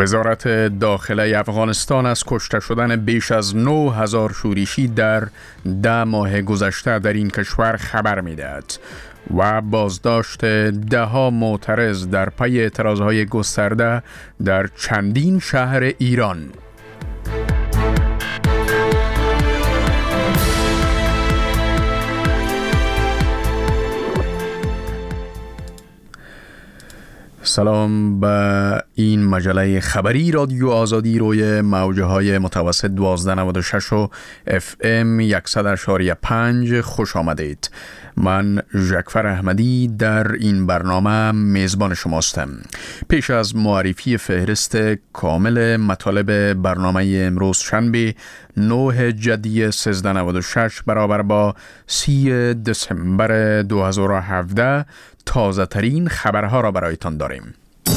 وزارت داخله افغانستان از کشته شدن بیش از 9000 شورشی در 10 ماه گذشته در این کشور خبر می‌دهد و بازداشت ده‌ها معترض در پی اعتراضهای گسترده در چندین شهر ایران. سلام به این مجله خبری رادیو آزادی روی موجه های متوسط 1296 و FM 100.5 خوش آمدید. من ژکفر احمدی در این برنامه میزبان شماستم. پیش از معرفی فهرست کامل مطالب برنامه امروز شنبه 9 جدی 1396 برابر با 30 دسامبر 2017 تازه ترین خبرها را برایتان داریم.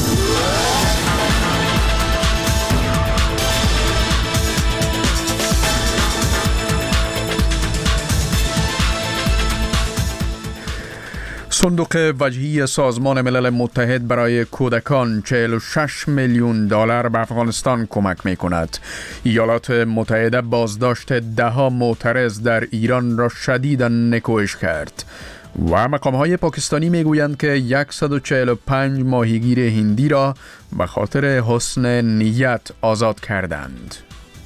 صندوق وجهی سازمان ملل متحد برای کودکان 46 میلیون دلار به افغانستان کمک می کند. ایالات متحده بازداشت ده‌ها معترض در ایران را شدیداً نکوهش کرد و مقام‌های پاکستانی می‌گویند که 145 ماهیگیر هندی را به خاطر حسن نیت آزاد کردند.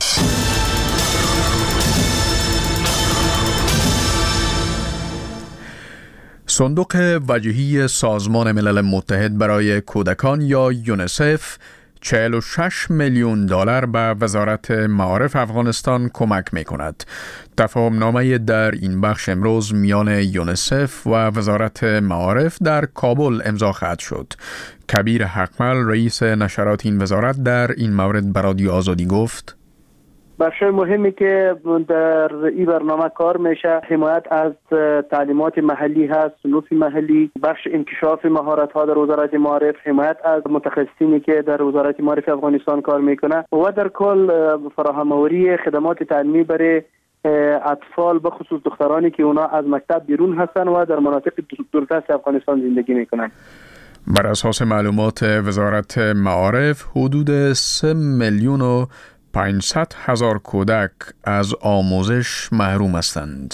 صندوق وجهی سازمان ملل متحد برای کودکان یا یونیسف 46 میلیون دلار به وزارت معارف افغانستان کمک می کند. تفاهم نامه در این بخش امروز میان یونیسف و وزارت معارف در کابل امضا خواهد شد. کبیر حقمل رئیس نشرات این وزارت در این مورد به رادیو آزادی گفت: بخش مهمی که در این برنامه کار میشه حمایت از تعلیمات محلی هست، صنوف محلی، بخش انکشاف مهارت ها در وزارت معارف، حمایت از متخصصینی که در وزارت معارف افغانستان کار میکنه و در کل فراهم‌آوری خدمات تعلیمی برای اطفال به خصوص دخترانی که اونا از مکتب بیرون هستن و در مناطق دوردست افغانستان زندگی میکنن. بر اساس معلومات وزارت معارف حدود 3 میلیون و 500,000 کودک از آموزش محروم هستند.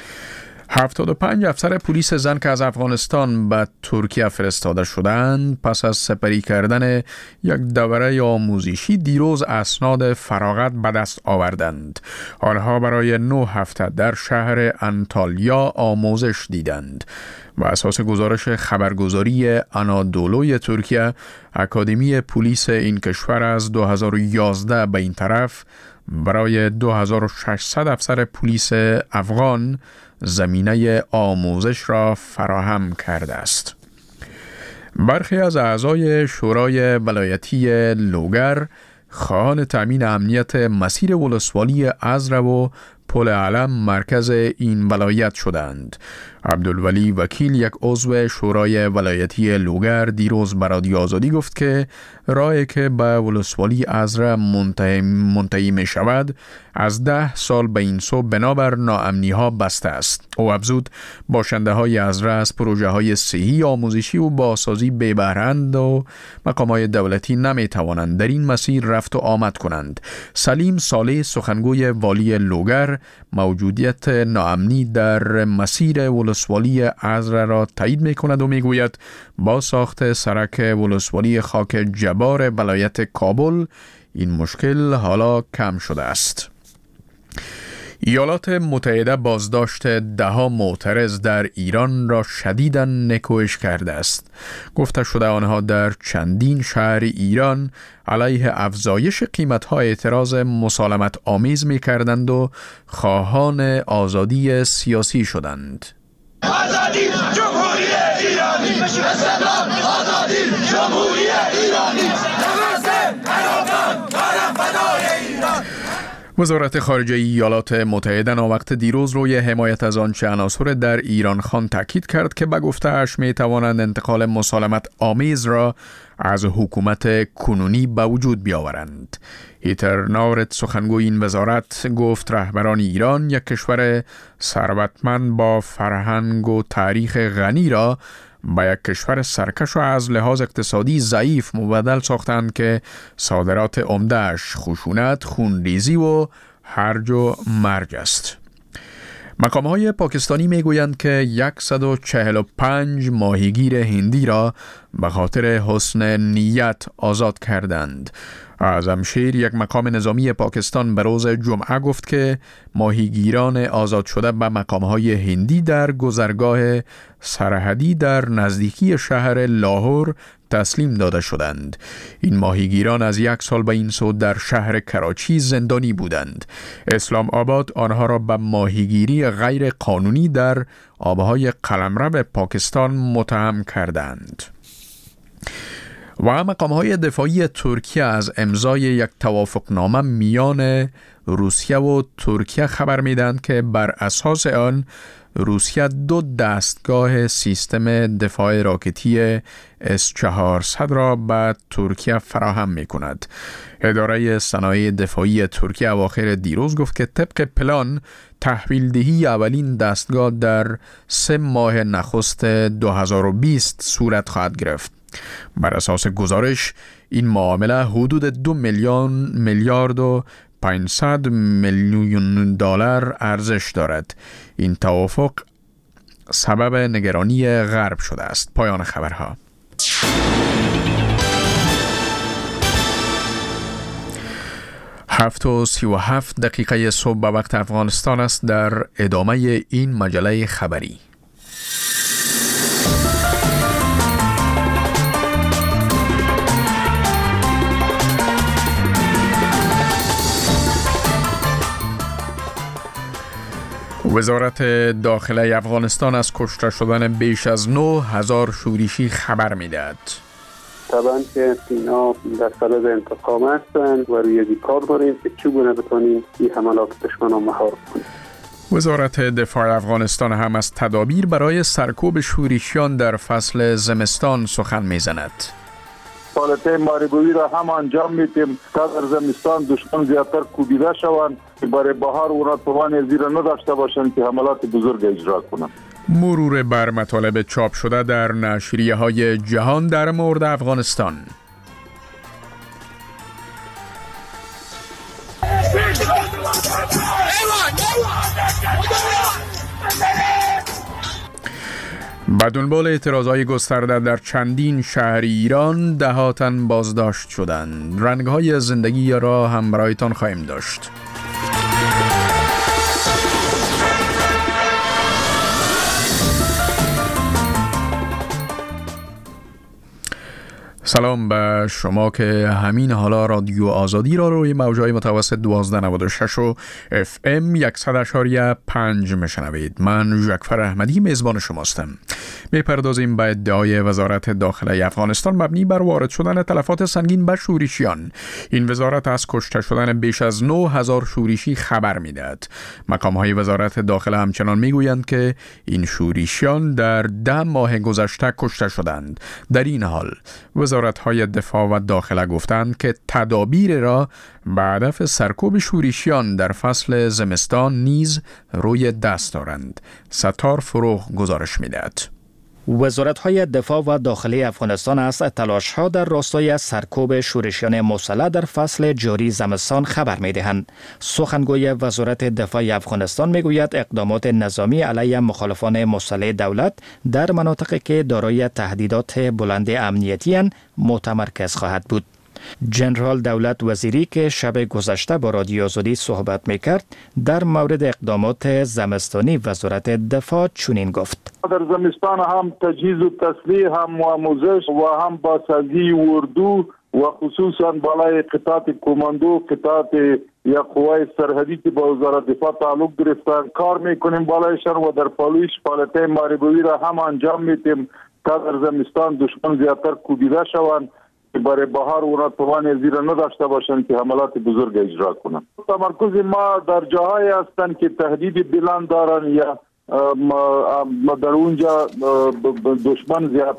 75 افسر پلیس زن که از افغانستان به ترکیه فرستاده شدند پس از سپری کردن یک دوره آموزشی دیروز اسناد فراغت به دست آوردند. آنها برای 9 هفته در شهر انطالیا آموزش دیدند. و اساس گزارش خبرگزاری آنادولوی ترکیه، اکادمی پلیس این کشور از 2011 به این طرف برای 2600 افسر پلیس افغان زمینه آموزش را فراهم کرده است. برخی از اعضای شورای ولایتی لوگر خواهان تامین امنیت مسیر ولسوالی ازره و پل علم مرکز این ولایت شدند. عبدالولی وکیل، یک عضو شورای ولایتی لوگر، دیروز به رادیو آزادی گفت که راهی که به ولسوالی ازره منتهی می شود از 10 سال به این سو بنابر ناامنی ها بسته است. او افزود باشنده های ازره از پروژه های صحی، آموزشی و بازسازی بی بهره‌اند و مقام های دولتی نمی توانند در این مسیر رفت و آمد کنند. سلیم صالح، سخنگوی والی لوگر، موجودیت ناامنی در مسیر ولسوالی ازره را تایید می کند و می گوید با ساخت سرک ولسوالی خاک جبار ولایت کابل این مشکل حالا کم شده است. ایالات متحده بازداشت ده‌ها معترض در ایران را شدیداً نکوهش کرده است. گفته شده آنها در چندین شهر ایران علیه افزایش قیمت‌های اعتراض مسالمت آمیز می‌کردند و خواهان آزادی سیاسی شدند. آزادی جمهوری ایرانی، اسلام آزادی جمهوری ایرانی، نماز عراقان کارم فدای ایران. وزارت خارجه ایالات متحده ناوقت دیروز روی حمایت از آنچه عناصر در ایران خان تاکید کرد که به گفته‌اش می توانند انتقال مسالمت آمیز را از حکومت کنونی به وجود بیاورند. هیتر ناورت، سخنگوی این وزارت، گفت رهبران ایران یک کشور ثروتمند با فرهنگ و تاریخ غنی را به یک کشور سرکش و از لحاظ اقتصادی ضعیف مبدل ساختند که صادرات عمده‌اش خشونت، خونریزی و هرج و مرج است. مقام‌های پاکستانی میگویند که 145 ماهیگیر هندی را به خاطر حسن نیت آزاد کردند. اعظمشیر، یک مقام نظامی پاکستان، به روز جمعه گفت که ماهیگیران آزاد شده به مقام‌های هندی در گذرگاه سرحدی در نزدیکی شهر لاهور تسلیم داده شدند. این ماهیگیران از 1 سال به این سو در شهر کراچی زندانی بودند. اسلام آباد آنها را به ماهیگیری غیر قانونی در آبهای قلمرو پاکستان متهم کردند. و مقام‌های دفاعی ترکیه از امضای یک توافقنامه میان روسیه و ترکیه خبر میدهند که بر اساس آن روسیه 2 دستگاه سیستم دفاع راکتی S-400 را به ترکیه فراهم می کند. اداره صنایع دفاعی ترکیه اواخر دیروز گفت که طبق پلان تحویل دهی اولین دستگاه در 3 ماه نخست 2020 صورت خواهد گرفت. بر اساس گزارش این معامله حدود 2 میلیارد و 500 میلیون دلار ارزش دارد. این توافق سبب نگرانی غرب شده است. پایان خبرها. 7:37 صبح به وقت افغانستان است. در ادامه این مجله خبری وزارت داخله افغانستان از کشته شدن بیش از 9,000 شورشی خبر می‌دهد. طبعا که اینا در صدد انتقام هستند و روی کار داریم که چگونه بتونیم این حملات دشمن را مهار کنیم. وزارت دفاع افغانستان هم از تدابیر برای سرکوب شورشیان در فصل زمستان سخن می‌زند. فعالیت ماریبویی را هم انجام میدیم تا در زمستان دشمن زیادتر کوبیده شوند که برای بهار اونا توان زیر نداشته باشند که حملات بزرگ اجرا کنند. مرور بر مطالب چاپ شده در نشریه‌های جهان در مورد افغانستان. به دنبال اعتراضهای گسترده در چندین شهر ایران، ده‌ها تن بازداشت شدند. رنگ‌های زندگی را هم برایتان خواهیم داشت. سلام به شما که همین حالا رادیو آزادی را روی موجهای متوسط 1296 و FM 100.5 میشنوید. من ژکفر احمدی میزبان شماستم. میپردازیم به ادعای وزارت داخله افغانستان مبنی بر وارد شدن تلفات سنگین به شورشیان. این وزارت از کشته شدن بیش از 9,000 شورشی خبر میدهد. مقام‌های وزارت داخله همچنان میگویند که این شورشیان در 10 ماه گذشته کشته شدند. در این حال وزارت‌های دفاع و داخله گفتند که تدابیر را به هدف سرکوب شورشیان در فصل زمستان نیز روی دست دارند. ستار فروغ گزارش می‌دهد. وزارت‌های دفاع و داخلی افغانستان از تلاش‌ها در راستای سرکوب شورشیان مسلح در فصل جاری زمستان خبر می‌دهند. سخنگوی وزارت دفاع افغانستان می‌گوید اقدامات نظامی علیه مخالفان مسلح دولت در مناطقی که دارای تهدیدات بلند امنیتی اند متمرکز خواهد بود. جنرال دولت وزیری که شب گذشته با رادیو آزادی صحبت میکرد در مورد اقدامات زمستانی وزارت دفاع چنین گفت: در زمستان هم تجهیز و تسلیح، هم آموزش و هم بازسازی اردو و خصوصا بالای قطعات کماندو، قطعات یا قوای سرحدی که با وزارت دفاع تعلق گرفتن کار میکنیم بالایشان و در پالویش فعالیت ماریبویی را هم انجام میدیم تا در زمستان دشمن زیادتر کوبیده شوند که برای بهار اونا توان زیر نداشته باشند که حملات بزرگ اجرا کنند. تمرکز ما در جاهای هستند که تهدید بلند دارن یا در اونجا دشمن زیادتر است.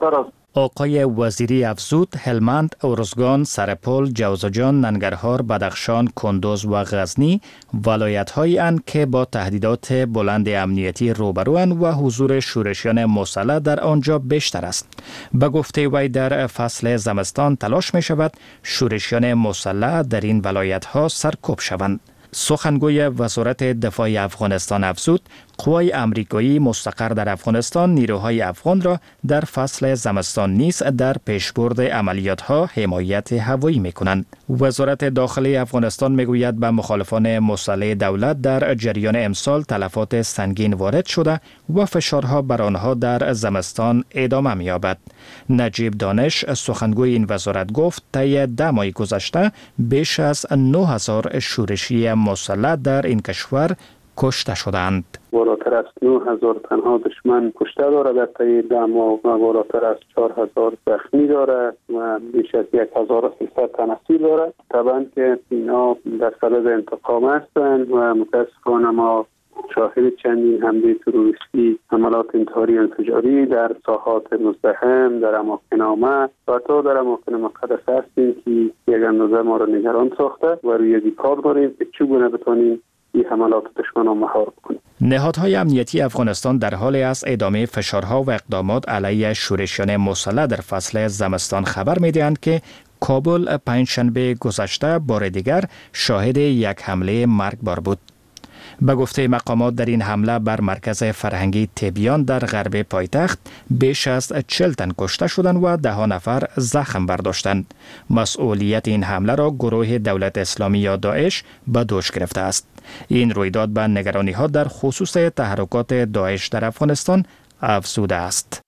آقای وزیری افزود هلمند، ارزگان، سرپل، جوزجان، ننگرهار، بدخشان، کندوز و غزنی ولایت‌هایی اند که با تهدیدات بلند امنیتی روبروند و حضور شورشیان مسلح در آنجا بیشتر است. به گفته وی در فصل زمستان تلاش می شود شورشیان مسلح در این ولایت‌ها سرکوب شوند. سخنگوی وزارت دفاع افغانستان افزود قوای امریکایی مستقر در افغانستان نیروهای افغان را در فصل زمستان نیز در پیشبرد عملیات‌ها حمایت هوایی می‌کنند. وزارت داخلی افغانستان می‌گوید به مخالفان مسلح دولت در جریان امسال تلفات سنگین وارد شده و فشارها بر آنها در زمستان ادامه می‌یابد. نجیب دانش سخنگوی این وزارت گفت طی 10 ماه گذشته بیش از 9000 شورشی مسلح در این کشور کشته شدند. بالاتر از 9000 تنها دشمن کشته دارد در طی 10 ماه و بالاتر از 4000 زخمی دارد و بیش از 1300 تن اسیر دارد. طبعا که اینا در صدد انتقام هستند و متاسفانه ما شاهد چندین حمله تروریستی، حملات انتحاری انفجاری در ساحات مزدحم، در اماکن عامه و حتی در اماکن مقدس هستیم که یک اندازه ما را نگران ساخته و روی کار داریم که چگونه بتونیم این حملات دشمن را مهار کنیم. نهادهای امنیتی افغانستان در حال است ادامه فشارها و اقدامات علیه شورشیان مسلح در فصل زمستان خبر می‌دهند که کابل پنجشنبه گذشته بار دیگر شاهد یک حمله مرگبار بود. به گفته مقامات در این حمله بر مرکز فرهنگی تبیان در غرب پایتخت بیش از 40 تن کشته شدند و 10 نفر زخم برداشتند. مسئولیت این حمله را گروه دولت اسلامی یا داعش به دوش گرفته است. این رویداد به نگرانی ها در خصوص تحرکات داعش در افغانستان افزوده است.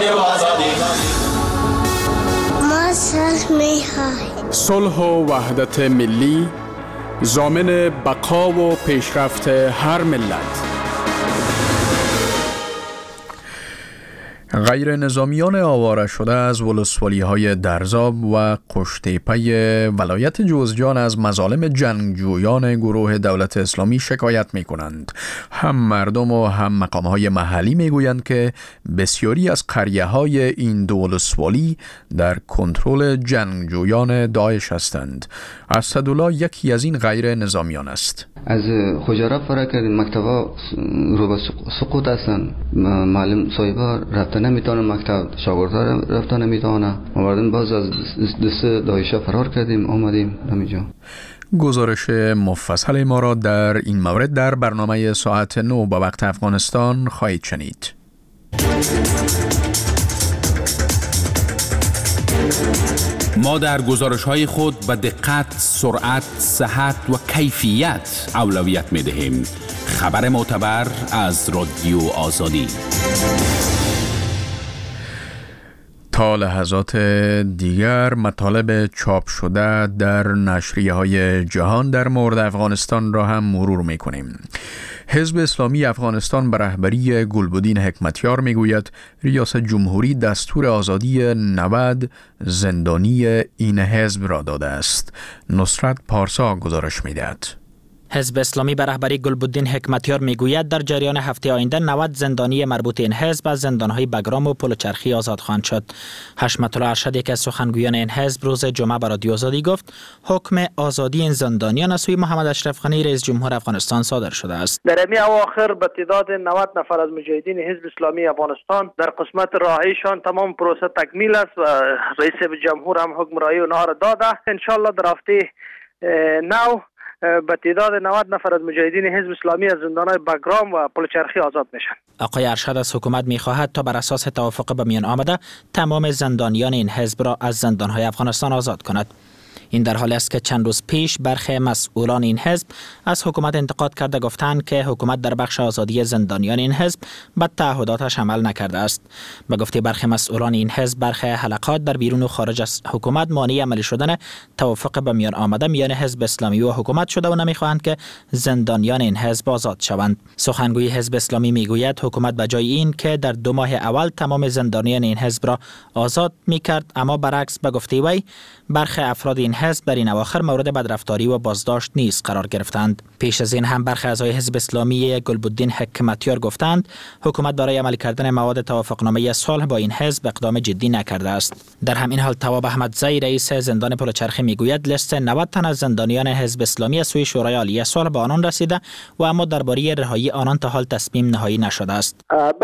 صلح و وحدت ملی ضامن بقا و پیشرفت هر ملت. غیر نظامیان آواره شده از ولسوالی‌های درزاب و قشتیپه ولایت جوزجان از مظالم جنگجویان گروه دولت اسلامی شکایت می‌کنند. هم مردم و هم مقام‌های محلی می‌گویند که بسیاری از قریه‌های این دو ولسوالی در کنترل جنگجویان داعش هستند. اسدالله یکی از این غیر نظامیان است. از خجارت فرا کردیم، مکتبا رو به سقوط هستن، معلم صاحبا رفته نمیتونه مکتب، شاگردها رفته نمیتونه. ما بعدن باز از دست داعش فرار کردیم آمدیم همینجا. گزارش مفصل ما را در این مورد در برنامه ساعت 9 با وقت افغانستان خواهید شنید. ما در گزارش‌های خود به دقت، سرعت، صحت و کیفیت اولویت می‌دهیم. خبر معتبر از رادیو آزادی. تا لحظات دیگر مطالب چاپ شده در نشریه‌های جهان در مورد افغانستان را هم مرور می‌کنیم. حزب اسلامی افغانستان به رهبری گلبدین حکمتیار میگوید ریاست جمهوری دستور آزادی 90 زندانی این حزب را داده است. نصرت پارسا گزارش میدهد. حزب اسلامی به رهبری گلبدین حکمتیار میگوید در جریان هفته آینده 90 زندانی مربوط این حزب از زندانهای بگرام و پلوچرخی آزاد خواهند شد. حشمت الله ارشد یک از سخنگویان این حزب روز جمعه به رادیو آزادی گفت حکم آزادی این زندانیان از سوی محمد اشرف غنی رئیس جمهور افغانستان صادر شده است. در این اواخر به تعداد 90 نفر از مجاهدین حزب اسلامی افغانستان در قسمت راهیشان تمام پروسه تکمیل است و رئیس جمهور هم حکم رایی اونها را داده. ان شاء الله در هفته نو به تعداد 90 نفر از مجاهدین حزب اسلامی از زندانهای بگرام و پلوچرخی آزاد میشن. آقای ارشد از حکومت میخواهد تا بر اساس توافق به میان آمده تمام زندانیان این حزب را از زندانهای افغانستان آزاد کند. این در حالی است که چند روز پیش برخی مسئولان این حزب از حکومت انتقاد کرده گفتند که حکومت در بخش آزادی زندانیان این حزب به تعهداتش عمل نکرده است. به گفته برخی مسئولان این حزب برخی حلقات در بیرون و خارج از حکومت مانع عملی شدن توافق به میان آمده میان حزب اسلامی و حکومت شده و نمیخواهند که زندانیان این حزب آزاد شوند. سخنگوی حزب اسلامی میگوید حکومت به جای این که در 2 ماه اول تمام زندانیان این حزب را آزاد میکرد، اما برعکس به گفته وی برخی افراد این حزب در این اواخر مورد بدرفتاری و بازداشت نیز قرار گرفتند. پیش از این هم برخی اعضای حزب اسلامی گلبدین حکمتیار گفتند حکومت برای عملی کردن مواد توافقنامه صلح با این حزب اقدام جدی نکرده است. در همین حال تواب احمدزی رئیس زندان پلچرخی میگوید لیست 90 تن از زندانیان حزب اسلامی از سوی شورای عالی صلح به آنان رسیده و اما درباره رهایی آنان تا حال تصمیم نهایی نشده است.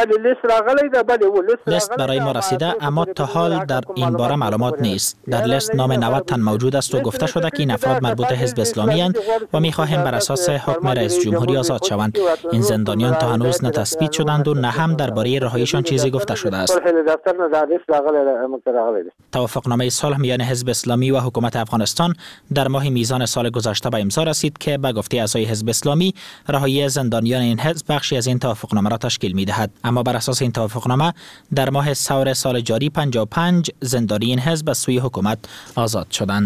لیست برای ما رسیده اما تا حال در این باره معلومات نیست. در لیست نام 90 تن موجود است و گفته شده که این افراد مربوط حزب اسلامی اند و می‌خواهیم بر اساس حکم رئیس جمهوری آزاد شوند. این زندانیان تا هنوز نه تثبیت شدند و نه هم درباره رهاییشان چیزی گفته شده است. توافقنامه صلح میان حزب اسلامی و حکومت افغانستان در ماه میزان سال گذشته به امضا رسید که به گفته اعضای حزب اسلامی رهایی زندانیان این حزب بخشی از این توافقنامه را تشکیل می‌دهد. اما بر اساس این توافقنامه در ماه سور سال جاری 55 زندانی این حزب از سوی حکومت آزاد شدند.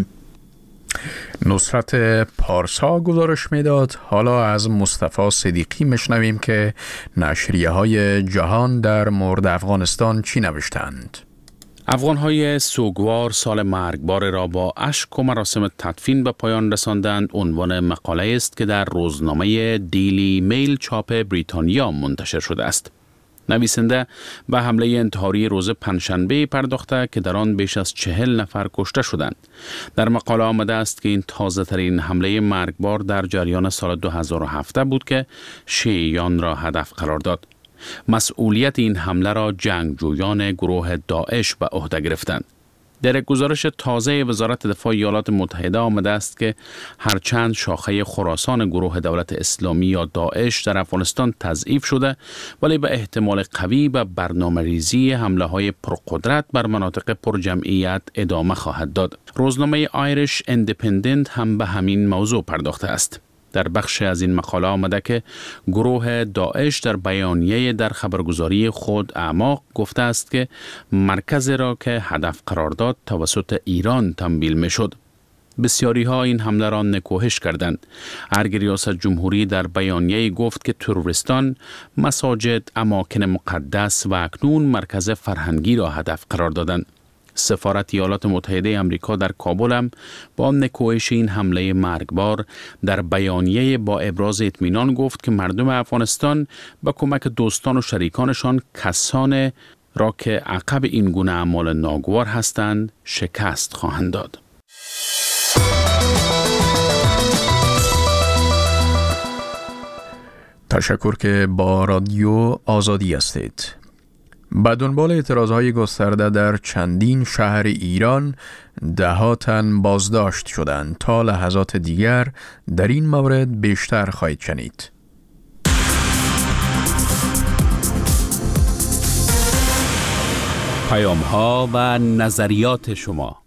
نصرت پارسا گزارش میداد. حالا از مصطفی صدیقی میشنویم که نشریه‌های جهان در مورد افغانستان چی نوشتند. افغان‌های سوگوار سال مرگبار را با اشک و مراسم تدفین به پایان رساندند. عنوان مقاله است که در روزنامه دیلی میل چاپ بریتانیا منتشر شده است. نویسنده به حمله انتحاری روز پنجشنبه پرداخته که در آن بیش از 40 نفر کشته شدند. در مقاله آمده است که این تازه ترین حمله مرگبار در جریان سال 2017 بود که شیعیان را هدف قرار داد. مسئولیت این حمله را جنگجویان گروه داعش به عهده گرفتند. در یک گزارش تازه وزارت دفاع ایالات متحده آمده است که هرچند شاخه خراسان گروه دولت اسلامی یا داعش در افغانستان تضعیف شده، ولی به احتمال قوی به برنامه‌ریزی حمله‌های پرقدرت بر مناطق پرجمعیت ادامه خواهد داد. روزنامه آیریش اندیپندنت هم به همین موضوع پرداخته است. در بخش از این مقاله آمده که گروه داعش در بیانیه در خبرگزاری خود اعماق گفته است که مرکز را که هدف قرار داد توسط ایران تمویل می شد. بسیاری ها این حمله را نکوهش کردند. ارگ ریاست جمهوری در بیانیه گفت که تروریستان مساجد، اماکن مقدس و اکنون مرکز فرهنگی را هدف قرار دادند. سفارت ایالات متحده آمریکا در کابل هم با نکوهش این حمله مرگبار در بیانیه با ابراز اطمینان گفت که مردم افغانستان با کمک دوستان و شریکانشان کسان را که عقب این گونه اعمال ناگوار هستند شکست خواهند داد. تشکر که با رادیو آزادی هستید. به دنبال اعتراضهای گسترده در چندین شهر ایران 10 تن بازداشت شدند. تا لحظات دیگر در این مورد بیشتر خواهید شنید. پیام‌ها و نظریات شما.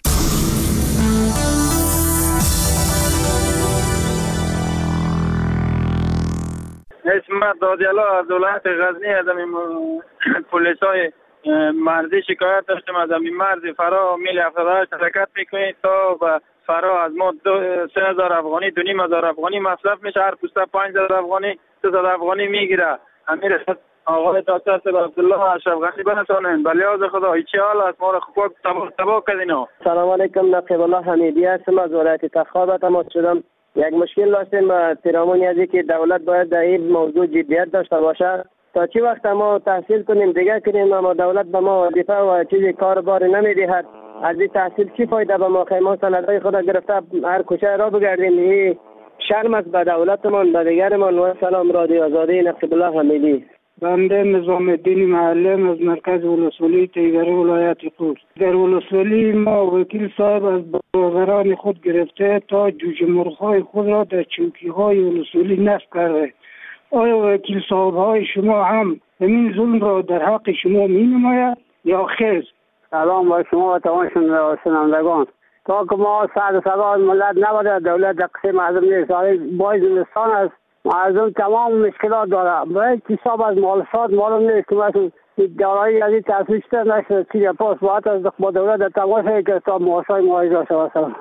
اسمت دادیالا از ولایت غزنی از پلیسای مرزی شکایت داشتم از این مرز فرا میل 78 حرکت میکنید تا به فرا از ما 3000 افغانی 2500 افغانی مصرف میشه. هر پوسته 5000 افغانی 3000 افغانی میگیره. امیر آقای دکتر صاحب عبدالله اشرف غنی بنشانن به لحاظ خدا هیچ حال است ما را خوب تباه کردین. سلام علیکم. نقیب الله حمیدی هستم از ولایت تخار تماس شدم. یک مشکل داشتیم پیرامون از که دولت باید در این موضوع جدیت داشته باشه. تا چی وقت ما تحصیل کنیم دیگه کنیم اما دولت به ما وظیفه و چیزی کار بار نمیدهد. از این تحصیل چی فایده به ما؟ ما سندهای خود گرفته هر کوچه را بگردیم. این شرم است به دولتمان به دیگرمان. و سلام رادیو آزادی. نقیب الله حمیدی. بنده نظام الدین معلم از مرکز ولسوالی تیگری ولایت خوست. در ولسوالی ما وکیل صاحب از بازاران خود گرفته تا جوجه مرغ‌های خود را در چوکی‌های ولسوالی نصب کرده. آیا وکیل صاحب های شما هم همین ظلم را در حق شما می نماید یا خیر؟ سلام با شما و تمام شنوندگان. تا که ما سعد سوال ملت نبوده دولت در قسم معظم نیست. باید زمستان است. معظم تمام مشکلات داره. باید حساب از مالسات معلوم نیست که مثلا دارایی از این تحصیل شده نشده چیزی پاس باید از با دولت در تماس که تا محاسای معایز داشته باشد.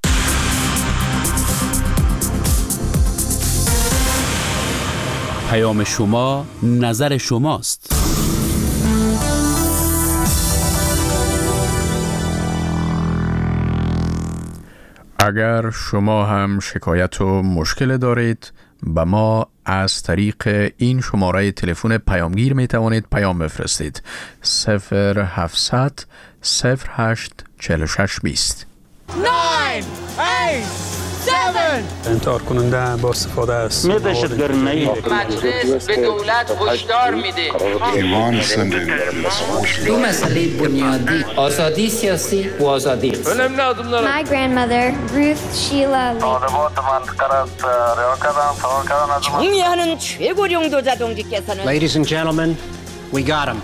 پیام شما نظر شماست. اگر شما هم شکایت و مشکل دارید به ما از طریق این شماره تلفن پیامگیر می توانید پیام بفرستید 0700 08 46 20. 9 8 7 انتحار کننده با استفاده است مجلس به دولت هشدار میده دو مسئله بنیادی آزادی سیاسی و آزادی My grandmother Ruth Sheila 정리하는 최고령 도자동지께서는 Ladies and gentlemen, we got him.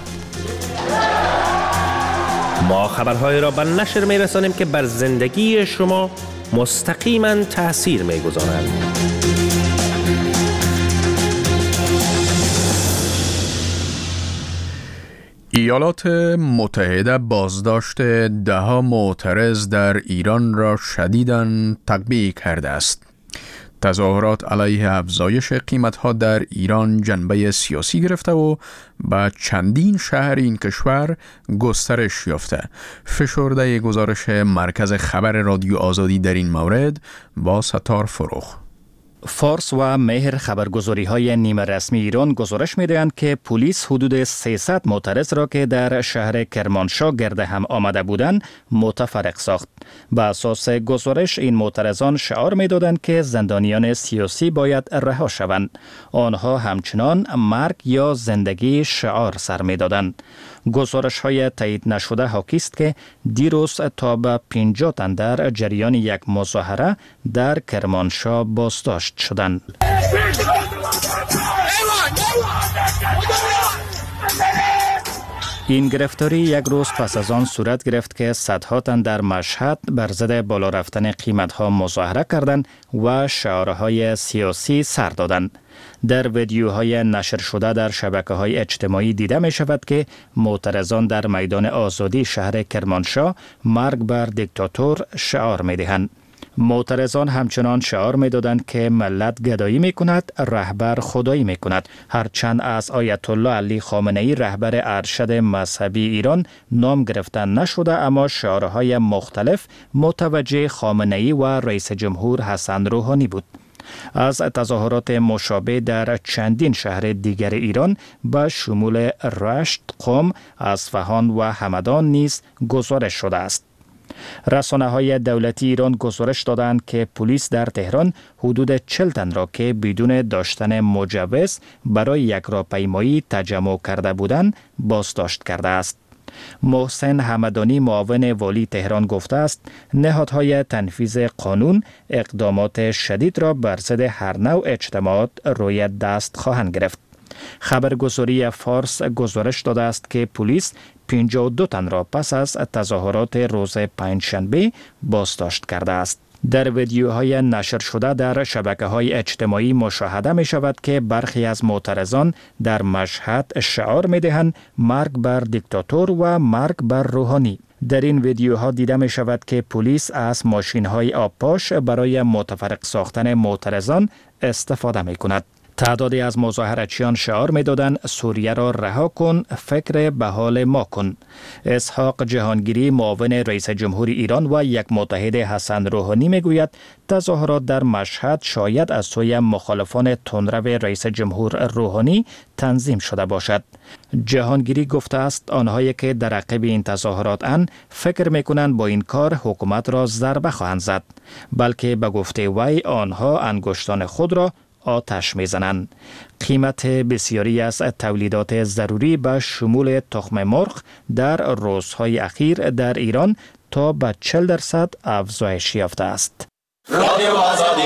ما خبرهای را به نشر می‌رسانیم که بر زندگی شما مستقیما تأثیر می‌گذارند. ایالات متحده بازداشت 10 معترض در ایران را شدیداً تقویه کرده است. تظاهرات علیه افزایش قیمت‌ها در ایران جنبه سیاسی گرفته و به چندین شهر این کشور گسترش یافته. فشرده گزارش مرکز خبر رادیو آزادی در این مورد با ستار فروخ. فارس و مهر خبرگزاری های نیمه رسمی ایران گزارش می دهند که پلیس حدود 300 معترض را که در شهر کرمانشاه گرد هم آمده بودند متفرق ساخت. به اساس گزارش این معترضان شعار می دادند که زندانیان سیاسی باید رها شوند. آنها همچنان مرگ یا زندگی شعار سر می دادند. گزارش های تایید نشده حاکی است که دیروز تا به 50 تن در جریان یک مظاهره در کرمانشاه بازداشت شدند. این گرفتاری یک روز پس از آن صورت گرفت که صدها تن در مشهد بر ضد بالا رفتن قیمت‌ها مظاهره کردند و شعارهای سیاسی سر دادند. در ویدیوهای نشر شده در شبکه‌های اجتماعی دیده می شود که معترضان در میدان آزادی شهر کرمانشاه مرگ بر دیکتاتور شعار می دهند. معترضان همچنان شعار می دادند که ملت گدایی می کند، رهبر خدایی می کند. هرچند از آیت الله علی خامنه‌ای رهبر ارشد مذهبی ایران نام گرفتن نشده، اما شعارهای مختلف متوجه خامنه‌ای و رئیس جمهور حسن روحانی بود. از تظاهرات مشابه در چندین شهر دیگر ایران به شمول رشت، قم، اصفهان و همدان نیز گزارش شده است. رسانه‌های دولتی ایران گزارش دادند که پلیس در تهران حدود 40 تن را که بدون داشتن مجوز برای یک راهپیمایی تجمع کرده بودند بازداشت کرده است. محسن حمدانی معاون والی تهران گفته است نهادهای تنفیذ قانون اقدامات شدید را بر ضد هر نوع اجتماعات روی دست خواهند گرفت. خبرگزاری فارس گزارش داده است که پلیس 52 تن را پس از تظاهرات روز پنجشنبه بازداشت کرده است. در ویدیوهای نشر شده در شبکه‌های اجتماعی مشاهده می شود که برخی از معترضان در مشهد شعار می دهند مرگ بر دیکتاتور و مرگ بر روحانی. در این ویدیوها دیده می شود که پلیس از ماشین‌های آبپاش برای متفرق ساختن معترضان استفاده می کند. تعدادی از مظاهرچیان شعار می دادند سوریه را رها کن، فکر به حال ما کن. اسحاق جهانگیری معاون رئیس جمهور ایران و یک متحد حسن روحانی می گوید تظاهرات در مشهد شاید از سوی مخالفان تندرو رئیس جمهور روحانی تنظیم شده باشد. جهانگیری گفته است آنهایی که در عقب این تظاهرات اند فکر می کنند با این کار حکومت را ضربه خواهند زد، بلکه به گفته وی آنها انگشتان خود را آتش میزنند. قیمت بسیاری از تولیدات ضروری به شمول تخم مرغ در روزهای اخیر در ایران تا به 40% افزایش یافته است. رادیو آزادی.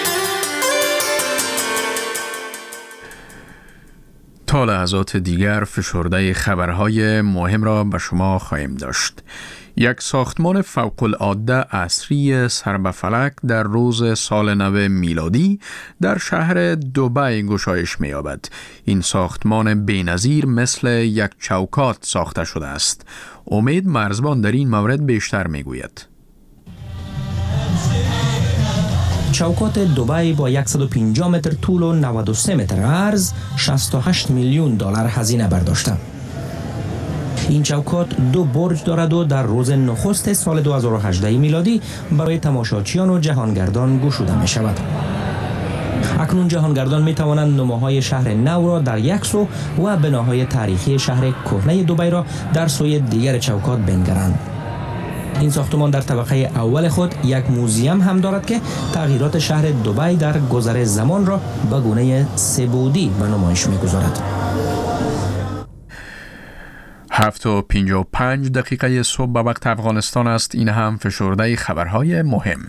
تا لحظات دیگر فشرده خبرهای مهم را به شما خواهیم داشت. یک ساختمان فوق‌العاده عصری سر به فلک در روز سال نو میلادی در شهر دبی گشایش می‌یابد. این ساختمان بی‌نظیر مثل یک چوکات ساخته شده است. امید مرزبان در این مورد بیشتر می‌گوید. چوکات دبی با 150 متر طول و 93 متر عرض 68 میلیون دلار هزینه برداشته. این چوکات 2 برج دارد و در روز نخست سال 2018 میلادی برای تماشاچیان و جهانگردان گشوده می شود. اکنون جهانگردان می توانند نماهای شهر نو را در یک سو و بناهای تاریخی شهر کهنه دبی را در سوی دیگر چوکات بنگرند. این ساختمان در طبقه اول خود یک موزیم هم دارد که تغییرات شهر دبی در گذر زمان را به گونه سه‌بعدی به نمایش می‌گذارد. 7:55 صبح به وقت افغانستان است. این هم فشرده خبرهای مهم.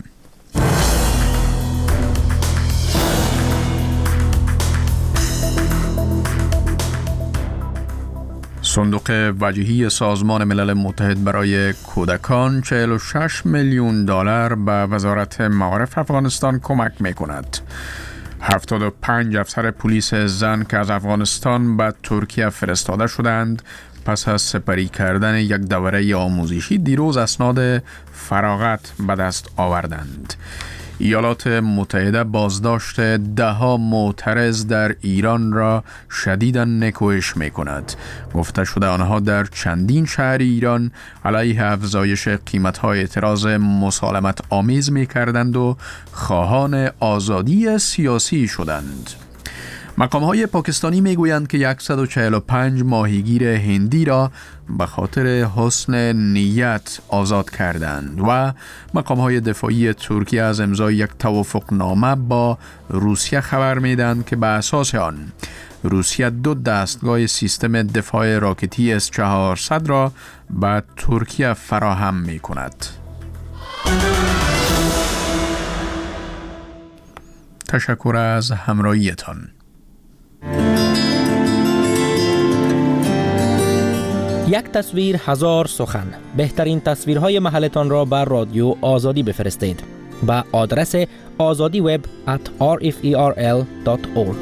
صندوق وجهی سازمان ملل متحد برای کودکان 46 میلیون دلار به وزارت معارف افغانستان کمک می‌کند. 75 افسر پلیس زن که از افغانستان به ترکیه فرستاده شدند پس از سپری کردن یک دوره آموزشی دیروز اسناد فراغت به دست آوردند. ایالات متحده بازداشت 10 معترض در ایران را شدیداً نکوهش می کند. گفته شده آنها در چندین شهر ایران علیه افزایش قیمت‌های اعتراض مسالمت آمیز می کردند و خواهان آزادی سیاسی شدند. مقام‌های پاکستانی میگویند که 145 ماهیگیر هندی را به خاطر حسن نیت آزاد کردند و مقام‌های دفاعی ترکیه از امضای یک توافقنامه با روسیه خبر میدهند که به اساس آن روسیه 2 دستگاه سیستم دفاع راکتی S-400 را به ترکیه فراهم می‌کند. تشکر از همراهیتان. یک تصویر 1000 سخن. بهترین تصویرهای محلتان را بر رادیو آزادی بفرستید به آدرس azadiweb@rferl.org.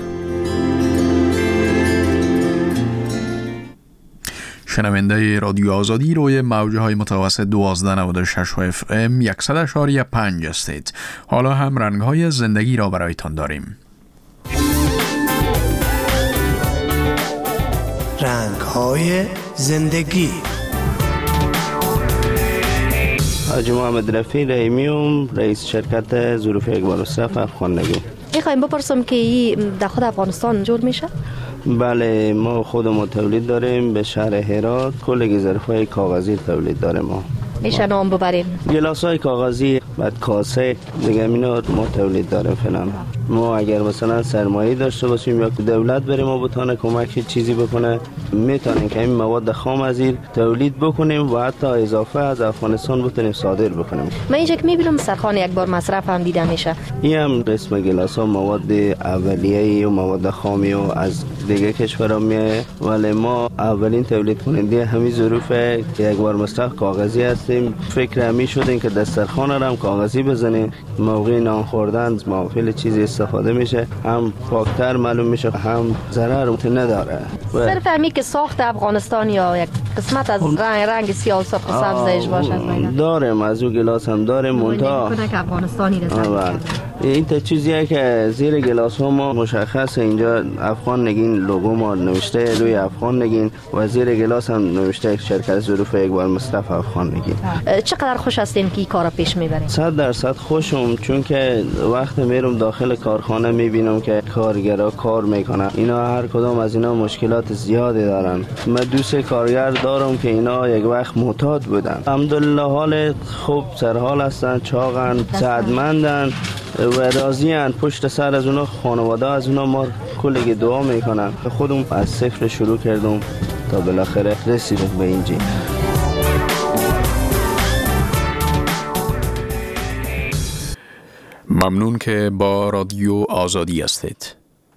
شنونده رادیو آزادی روی موجه های متوسط 1296 FM 100.5 هستید. حالا هم رنگ های زندگی را برایتان داریم. رنگ های زندگی. حاجی محمد رفیع رحیمیوم، رئیس شرکت ظروف اقبال الصف افغانگی. میخوایم بپرسم که این در خود افغانستان جور میشه؟ بله، ما خودمون تولید داریم. به شهر هرات کل ظرفای کاغذی تولید داریم. میشه نام ببریم؟ گلاسای کاغذی، بعد کاسه دیگه اینا ما تولید داریم فعلا. ما اگر مثلا سرمایه داشته باشیم یا دولت بریم ما بتونه کمک چیزی بکنه، میتونیم که این مواد خام از این تولید بکنیم و حتی اضافه از افغانستان بتونیم صادر بکنیم. من اینجا که میبینم سرخان یک بار مصرف هم دیده میشه. این هم قسم گلاسا مواد اولیه‌ای و مواد خامی و از دیگه کشورها میاد، ولی ما اولین تولید کننده همین ظروف یک بار مصرف کاغذی هستیم. فکر همی شدیم که دسترخوان را هم کاغذی بزنیم، موقع نان خوردن معافل چیزی استفاده میشه، هم پاکتر معلوم میشه، هم ضرر نداره. صرف همی که ساخت افغانستان یا یک قسمت از رنگ سیاه و سرخ و سبزش باشد؟ داریم، از اون گلاس هم داریم. منتها افغانستانی این تا چیزیه که زیر گلاس ها ما مشخص اینجا افغان نگین لوگو ما نوشته روی افغان نگین و زیر گلاس هم نوشته شرکت ظروف اقبال مصرف افغان نگین. چقدر خوش هستین که این کارا پیش میبرین؟ 100% خوشم، چون که وقت میرم داخل کارخانه میبینم که کارگرها کار میکنن، اینا هر کدام از اینا مشکلات زیادی دارن. من دوست کارگر دارم که اینا یک وقت معتاد بودن، الحمدلله حال خوب سرحال هستن، چاقن، سعادتمندن و راضیان. پشت سر از اونا خانواده از اونا ما کلی دعا میکنن. خودم از صفر شروع کردم تا بالاخره رسیدم به اینجا. ممنون که با رادیو آزادی هستید.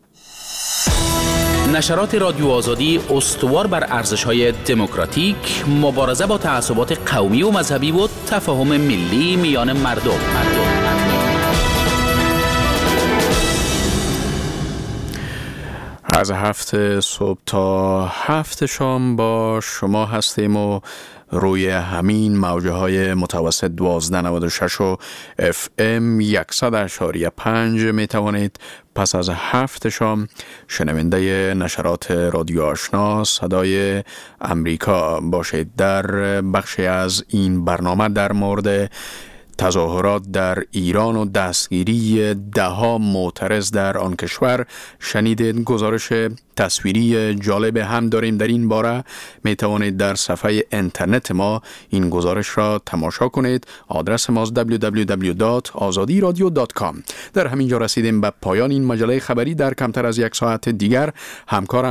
نشرات رادیو آزادی استوار بر ارزش‌های دموکراتیک، مبارزه با تعصبات قومی و مذهبی و تفاهم ملی میان مردم. از 7 صبح تا 7 شام با شما هستیم و روی همین موجه های متوسط 1296 و FM 100.5 می توانید پس از 7 شام شنونده نشرات رادیو آشنا صدای امریکا باشید. در بخشی از این برنامه در مورد تظاهرات در ایران و دستگیری 10 معترض در آن کشور شنیدید. گزارش تصویری جالب هم داریم در این باره. می توانید در صفحه اینترنت ما این گزارش را تماشا کنید. آدرس ما www.azadiradio.com. در همین جا رسیدیم به پایان این مجله خبری. در کمتر از یک ساعت دیگر همکار